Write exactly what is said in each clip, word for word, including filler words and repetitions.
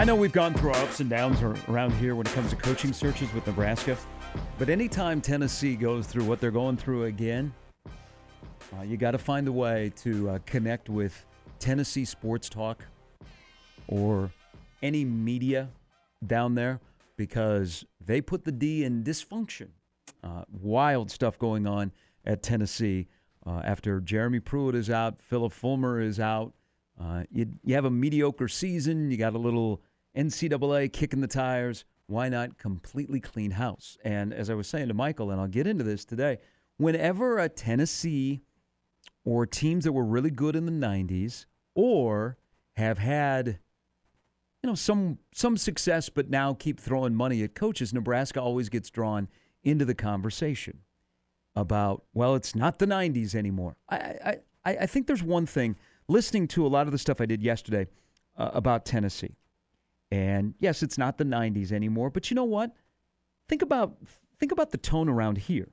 I know we've gone through our ups and downs around here when it comes to coaching searches with Nebraska, but anytime Tennessee goes through what they're going through again, uh, you got to find a way to uh, connect with Tennessee Sports Talk or any media down there, because they put the D in dysfunction. Uh, wild stuff going on at Tennessee uh, after Jeremy Pruitt is out, Philip Fulmer is out. Uh, you, you have a mediocre season. You got a little N C double A kicking the tires. Why not completely clean house? And as I was saying to Michael, and I'll get into this today, whenever a Tennessee or teams that were really good in the nineties or have had, you know, some some success but now keep throwing money at coaches, Nebraska always gets drawn into the conversation about, well, it's not the nineties anymore. I I, I think there's one thing. Listening to a lot of the stuff I did yesterday uh, about Tennessee, and yes, it's not the nineties anymore, but you know what? Think about think about the tone around here.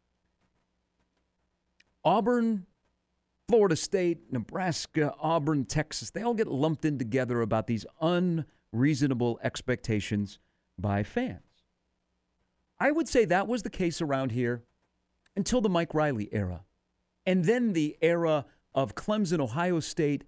Auburn, Florida State, Nebraska, Auburn, Texas, they all get lumped in together about these unreasonable expectations by fans. I would say that was the case around here until the Mike Riley era. And then the era of Clemson, Ohio State,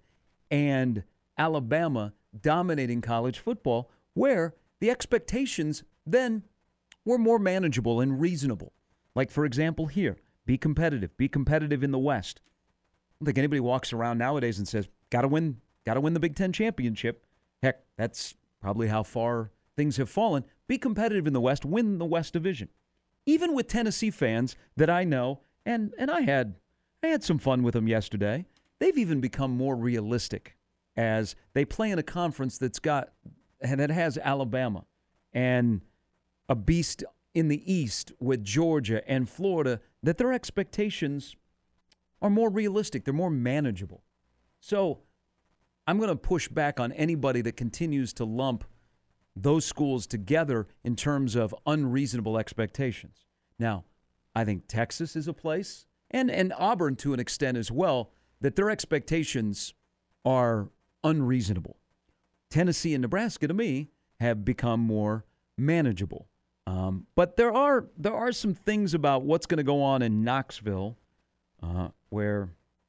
and Alabama dominating college football, where the expectations then were more manageable and reasonable. Like, for example, here, be competitive. Be competitive in the West. I don't think anybody walks around nowadays and says, gotta win, gotta win the Big Ten championship. Heck, that's probably how far things have fallen. Be competitive in the West, win the West Division. Even with Tennessee fans that I know, and, and I had I had some fun with them yesterday. They've even become more realistic as they play in a conference that's got and that has Alabama and a beast in the East with Georgia and Florida, that their expectations are more realistic. They're more manageable. So I'm going to push back on anybody that continues to lump those schools together in terms of unreasonable expectations. Now, I think Texas is a place, and, and Auburn to an extent as well, that their expectations are unreasonable. Tennessee and Nebraska, to me, have become more manageable. Um, but there are there are some things about what's going to go on in Knoxville uh, where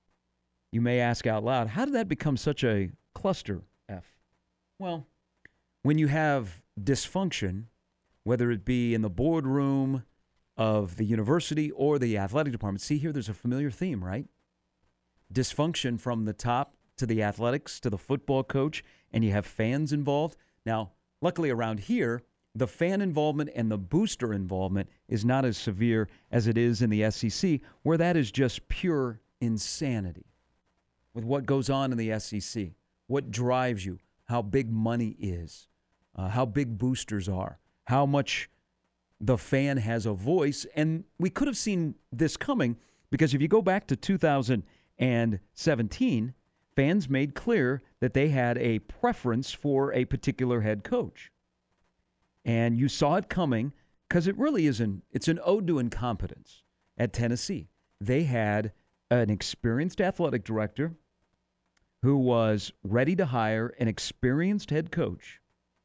you may ask out loud, how did that become such a cluster F? Well, when you have dysfunction, whether it be in the boardroom of the university or the athletic department. See here, there's a familiar theme, right? Dysfunction from the top to the athletics to the football coach, and you have fans involved. Now, luckily around here, the fan involvement and the booster involvement is not as severe as it is in the S E C, where that is just pure insanity with what goes on in the S E C, what drives you, how big money is, uh, how big boosters are, how much the fan has a voice. And we could have seen this coming because if you go back to two thousand seventeen, fans made clear that they had a preference for a particular head coach. And you saw it coming because it really isn't, it's an ode to incompetence at Tennessee. They had an experienced athletic director who was ready to hire an experienced head coach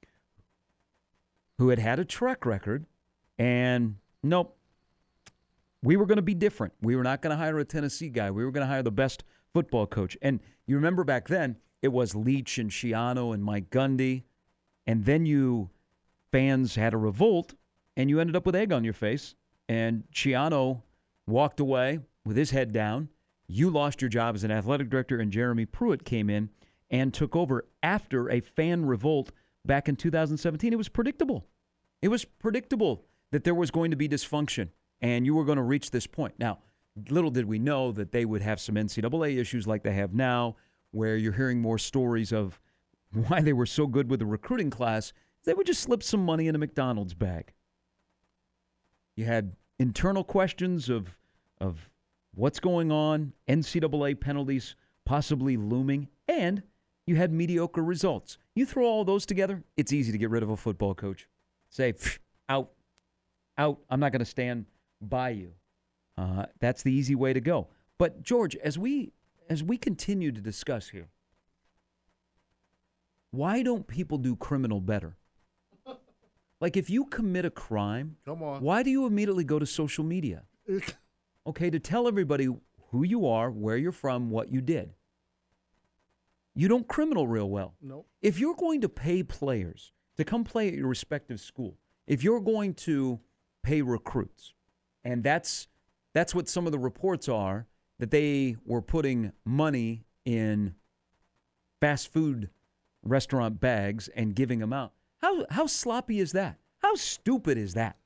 who had had a track record. And nope, we were going to be different. We were not going to hire a Tennessee guy. We were going to hire the best football coach. And you remember back then, it was Leach and Schiano and Mike Gundy. And then you fans had a revolt, and you ended up with egg on your face. And Schiano walked away with his head down. You lost your job as an athletic director, and Jeremy Pruitt came in and took over after a fan revolt back in two thousand seventeen. It was predictable. It was predictable that there was going to be dysfunction, and you were going to reach this point. Now, little did we know that they would have some N C double A issues like they have now, where you're hearing more stories of why they were so good with the recruiting class. They would just slip some money in a McDonald's bag. You had internal questions of, of what's going on, N C double A penalties possibly looming, and you had mediocre results. You throw all those together, it's easy to get rid of a football coach. Say, out. Out. I'm not going to stand by you. Uh, that's the easy way to go. But, George, as we as we continue to discuss here, Why don't people do criminal better? Like, if you commit a crime, Come on. why do you immediately go to social media? Okay, to tell everybody who you are, where you're from, what you did. You don't criminal real well. Nope. If you're going to pay players to come play at your respective school, if you're going to pay recruits, and that's that's what some of the reports are, that they were putting money in fast food restaurant bags and giving them out. How how sloppy is that? How stupid is that?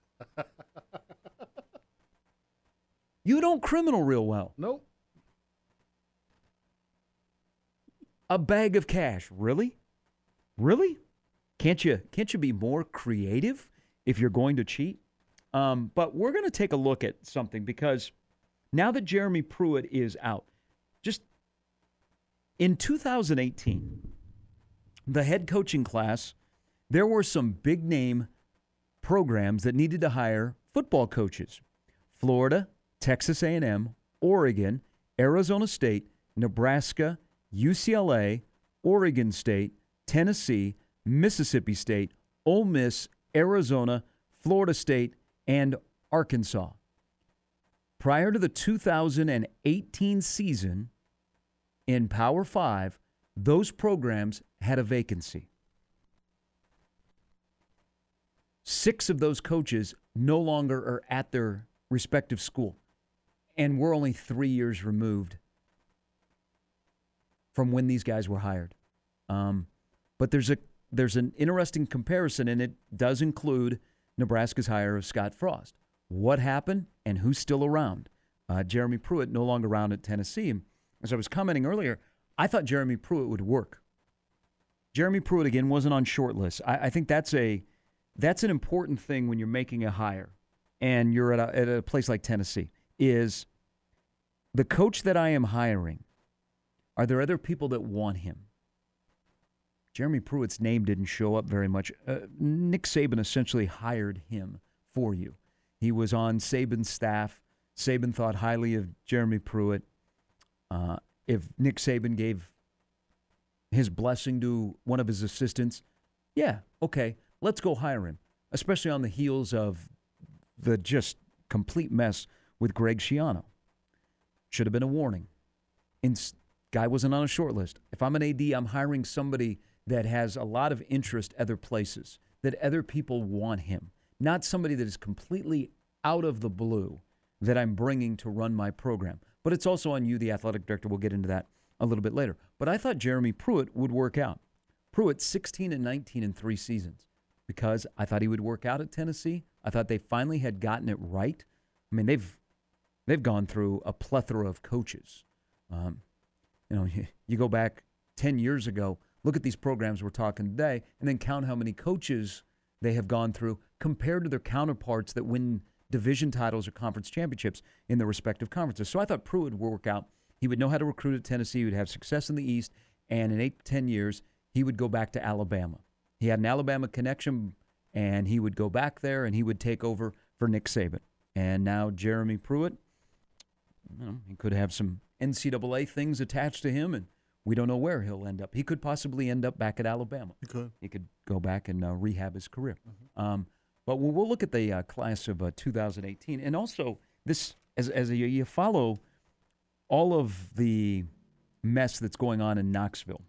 You don't criminal real well. Nope. A bag of cash, really? Really? Can't you can't you be more creative if you're going to cheat? Um, but we're going to take a look at something, because now that Jeremy Pruitt is out, just in two thousand eighteen, the head coaching class, there were some big name programs that needed to hire football coaches. Florida, Texas A and M, Oregon, Arizona State, Nebraska, U C L A, Oregon State, Tennessee, Mississippi State, Ole Miss, Arizona, Florida State, and Arkansas. Prior to the two thousand eighteen season in Power Five, those programs had a vacancy. Six of those coaches no longer are at their respective school, and we're only three years removed from when these guys were hired. Um, but there's a there's an interesting comparison, and it does include Nebraska's hire of Scott Frost. What happened, and who's still around? Uh, Jeremy Pruitt no longer around at Tennessee. As I was commenting earlier, I thought Jeremy Pruitt would work. Jeremy Pruitt, again, wasn't on short lists. I, I think that's a that's an important thing when you're making a hire and you're at a, at a place like Tennessee, is the coach that I am hiring, are there other people that want him? Jeremy Pruitt's name didn't show up very much. Uh, Nick Saban essentially hired him for you. He was on Saban's staff. Saban thought highly of Jeremy Pruitt. Uh, if Nick Saban gave his blessing to one of his assistants, yeah, okay, let's go hire him, especially on the heels of the just complete mess with Greg Schiano. Should have been a warning. In, guy wasn't on a short list. If I'm an A D, I'm hiring somebody that has a lot of interest other places, that other people want him, not somebody that is completely out of the blue that I'm bringing to run my program. But it's also on you, the athletic director. We'll get into that a little bit later. But I thought Jeremy Pruitt would work out. Pruitt, sixteen and nineteen in three seasons, because I thought he would work out at Tennessee. I thought they finally had gotten it right. I mean, they've they've gone through a plethora of coaches. Um, you know, you, you go back ten years ago, look at these programs we're talking today, and then count how many coaches they have gone through compared to their counterparts that win division titles or conference championships in their respective conferences. So I thought Pruitt would work out. He would know how to recruit at Tennessee. He would have success in the East, and in eight to ten years, he would go back to Alabama. He had an Alabama connection, and he would go back there, and he would take over for Nick Saban. And now Jeremy Pruitt, you know, he could have some N C double A things attached to him, and we don't know where he'll end up. He could possibly end up back at Alabama. He could. He could go back and uh, rehab his career. Mm-hmm. Um, but we'll, we'll look at the uh, class of uh, two thousand eighteen. And also, this as, as a, you follow all of the mess that's going on in Knoxville.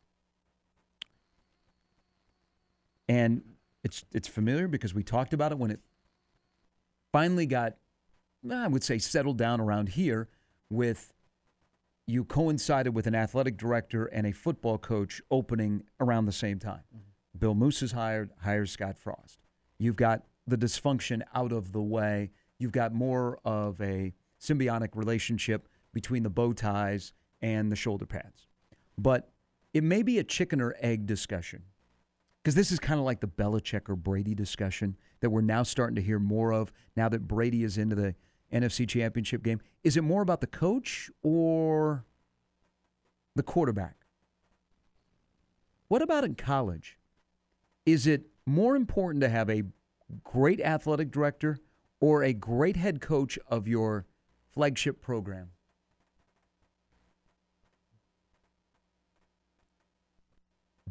And it's it's familiar because we talked about it when it finally got, I would say, settled down around here with you coincided with an athletic director and a football coach opening around the same time. Mm-hmm. Bill Moose is hired, hires Scott Frost. You've got the dysfunction out of the way. You've got more of a symbiotic relationship between the bow ties and the shoulder pads. But it may be a chicken or egg discussion, because this is kind of like the Belichick or Brady discussion that we're now starting to hear more of now that Brady is into the N F C Championship game. Is it more about the coach or the quarterback? What about in college? Is it more important to have a great athletic director or a great head coach of your flagship program?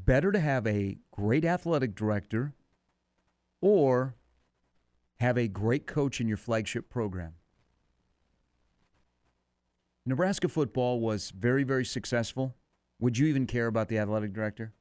better to have a great athletic director or have a great coach in your flagship program? Nebraska football was very, very successful. Would you even care about the athletic director?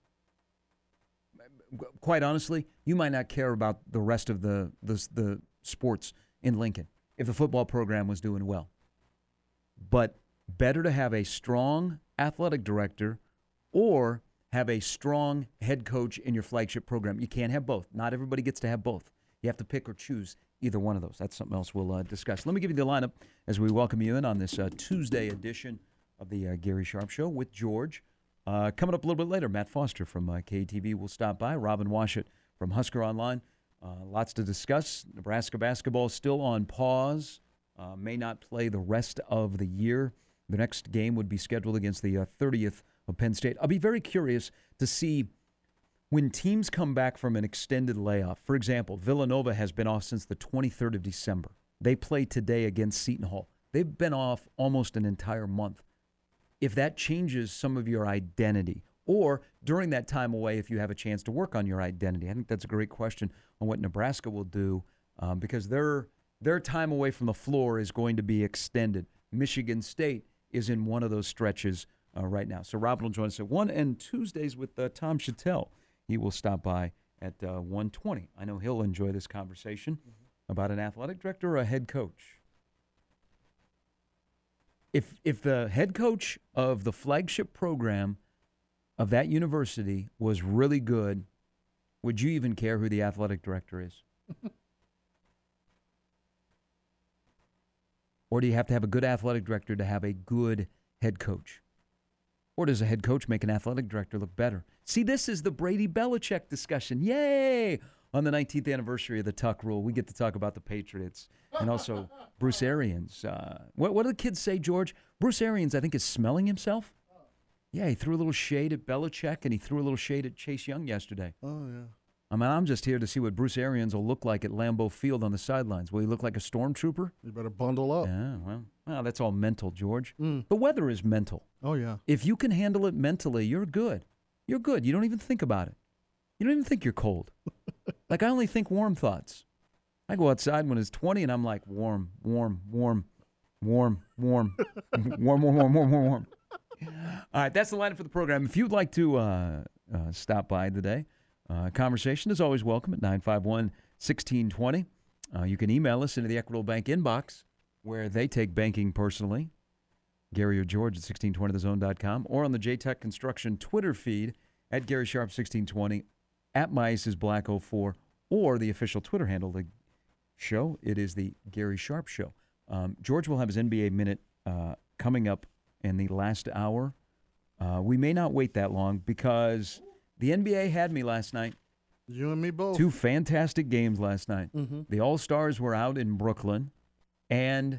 Quite honestly, you might not care about the rest of the, the, the sports in Lincoln if the football program was doing well. But better to have a strong athletic director or have a strong head coach in your flagship program. You can't have both. Not everybody gets to have both. You have to pick or choose either one of those. That's something else we'll uh, discuss. Let me give you the lineup as we welcome you in on this uh, Tuesday edition of the uh, Gary Sharp Show with George. Uh, coming up a little bit later, Matt Foster from uh, K T V will stop by. Robin Washut from Husker Online. Uh, lots to discuss. Nebraska basketball still on pause. Uh, may not play the rest of the year. The next game would be scheduled against the uh, thirtieth of Penn State. I'll be very curious to see when teams come back from an extended layoff. For example, Villanova has been off since the twenty-third of December. They play today against Seton Hall. They've been off almost an entire month. If that changes some of your identity, or during that time away, if you have a chance to work on your identity, I think that's a great question on what Nebraska will do um, because their their time away from the floor is going to be extended. Michigan State is in one of those stretches uh, right now. So Robin will join us at one, and Tuesdays with uh, Tom Chattel. He will stop by at uh, one twenty. I know he'll enjoy this conversation mm-hmm. about an athletic director or a head coach. If if the head coach of the flagship program of that university was really good, would you even care who the athletic director is? Or do you have to have a good athletic director to have a good head coach? Or does a head coach make an athletic director look better? See, this is the Brady Belichick discussion. Yay! On the nineteenth anniversary of the Tuck Rule, we get to talk about the Patriots and also Bruce Arians. Uh, what, what do the kids say, George? Bruce Arians, I think, is smelling himself. Yeah, he threw a little shade at Belichick, and he threw a little shade at Chase Young yesterday. Oh, yeah. I mean, I'm just here to see what Bruce Arians will look like at Lambeau Field on the sidelines. Will he look like a stormtrooper? You better bundle up. Yeah, well, well that's all mental, George. Mm. The weather is mental. Oh, yeah. If you can handle it mentally, you're good. You're good. You don't even think about it. You don't even think you're cold. Like, I only think warm thoughts. I go outside when it's twenty, and I'm like, warm, warm, warm, warm, warm, warm, warm, warm, warm, warm, warm. All right, that's the lineup for the program. If you'd like to uh, uh, stop by today, uh, conversation is always welcome at nine five one, one six two zero. Uh, you can email us into the Equitable Bank inbox, where they take banking personally, Gary or George at sixteen twenty the zone dot com, or on the J-Tech Construction Twitter feed at Gary Sharp sixteen twenty, at Mice is Black oh four, or the official Twitter handle of the show. It is the Gary Sharp Show. Um, George will have his N B A Minute uh, coming up in the last hour. Uh, we may not wait that long because the N B A had me last night. You and me both. Two fantastic games last night. Mm-hmm. The All-Stars were out in Brooklyn, and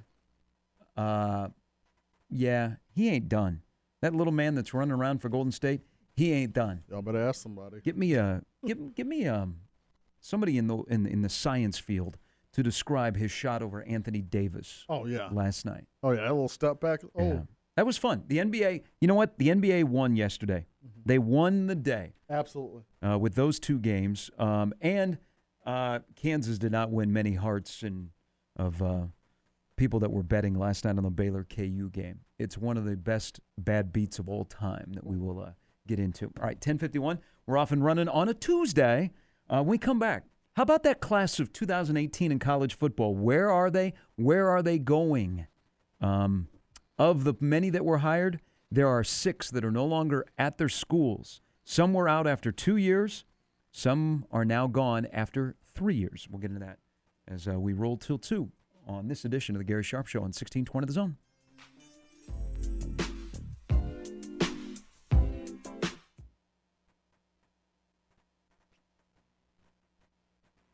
uh, yeah, he ain't done. That little man that's running around for Golden State, he ain't done. Y'all better ask somebody. Get me a give give me um somebody in the in in the science field to describe his shot over Anthony Davis. Oh yeah. Last night. Oh yeah, that little step back. Oh. Yeah. That was fun. The N B A, you know what? The N B A won yesterday. Mm-hmm. They won the day. Absolutely. Uh, with those two games. Um, and uh, Kansas did not win many hearts and of uh, people that were betting last night on the Baylor K U game. It's one of the best bad beats of all time that we will uh, get into. All right, ten fifty-one. We're off and running on a Tuesday. Uh, when we come back, how about that class of two thousand eighteen in college football? Where are they? Where are they going? Um Of the many that were hired, there are six that are no longer at their schools. Some were out after two years. Some are now gone after three years. We'll get into that as uh, we roll till two on this edition of the Gary Sharp Show on sixteen twenty The Zone.